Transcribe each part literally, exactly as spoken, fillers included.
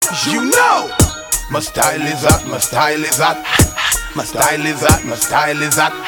You know, my style is hot, my style is hot. My style is hot, my style is hot.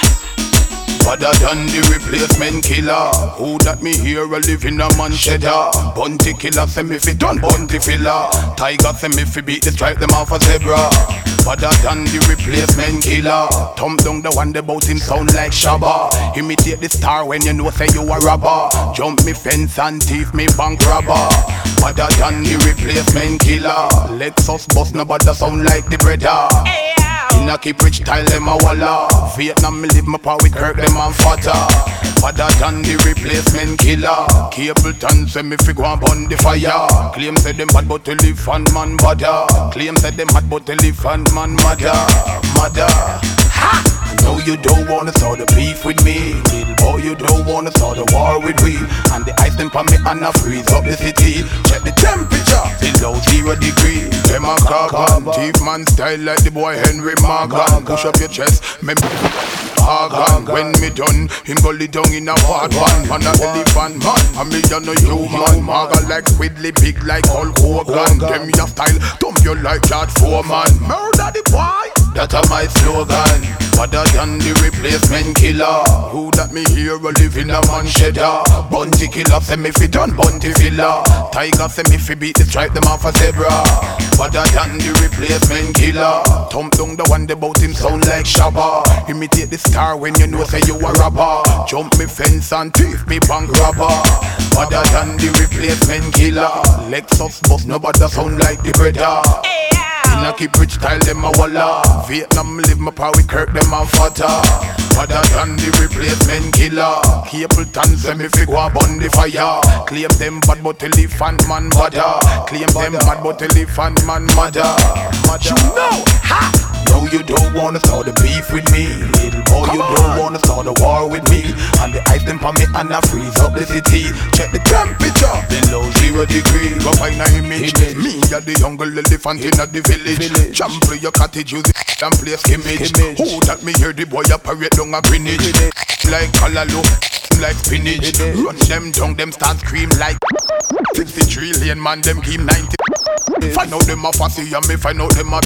Father done the replacement killer. Who that me here a live in a man cheddar. Bunty killer say me fi done bunty filler. Tiger say me fi beat the stripe them off a zebra. Father done the replacement killer. Thumb down the one that bout him sound like Shabba. Imitate the star when you know say you a robber. Jump me fence and thief me bank robber. Father done the replacement killer. Lexus bust nobody sound like the brother. In a keep rich style them a walla. Vietnam me live my power with Kirk them and fatter. Father than the replacement killer. Capleton say me fi go and burn the fire. Claim say them bad but elephant man bother. Claim say them bad but elephant man mother. Mother. Ha! No, you don't wanna start the beef with me. Little boy, you don't wanna start the war with me. And the ice them for me and I freeze up the city. Check the temperature, below zero degree. Them a cock on, thief man style like the boy Henry Morgan. Push up your chest, me organ. When me done, him go lay down in a part one. Man a elephant man, and me a no human. Maga like Squidly, big like Hulk Hogan. Them your style, thump you like George Foreman. Murder the boy, that a my slogan. Father than the replacement killer. Who that me here a live in a man cheddar. Bunty killer say me fi done bunty filler. Tiger say me fi beat the stripe them off a zebra. Father than the replacement killer. Thump down the one that bout him sound like Shabba. Imitate the star when you know say you a robber. Jump me fence and thief me bank robber. Father than the replacement killer. Lexus bust nobody sound like the brother. In a keep rich style them a walla. Vietnam me live my power with Kirk them and fatter. Father than the replacement killer. Capleton say me fi go and burn the fire. Claim them bad but elephant man bother. Claim them bad but elephant man mother. You know, ha! No, you don't wanna start the beef with me. Little boy, you don't wanna start a war with me. And the ice them for me and I freeze up the city. Check the temperature, below zero degree. Go find a image. Me a the jungle elephant in a the village. Jump to your cottage, use it and play skimmage. Who that me hear the boy a parade down a Greenwich. Like callaloo, like spinach. Run them down, them start scream like sixty trillion man, them keep ninety. Find out them a fussy and me find out them a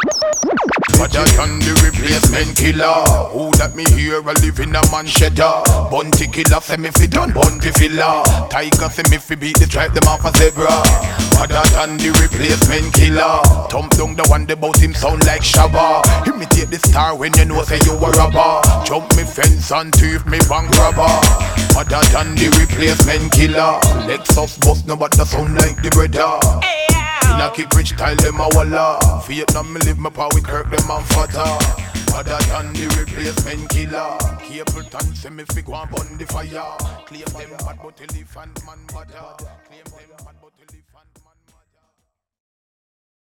Father than the replacement killer. Who that me here a live in a man cheddar. Bunty killer say me fi done bunty filler. Tiger say me fi beat the stripe them off a zebra. Father than the replacement killer. Thump down the one that bout him sound like Shabba. Imitate the star when you know say you a robber. Jump me fence and thief me bank robber. Father than the replacement killer. Lexus bust nobody sound like the brother. In a keep rich style them a walla. Vietnam me live my power with Kirk them and fatter. Father than the replacement killer. Capleton say me fi go and burn the fire. Claim them bad but elephant man bother. Claim them bad but elephant man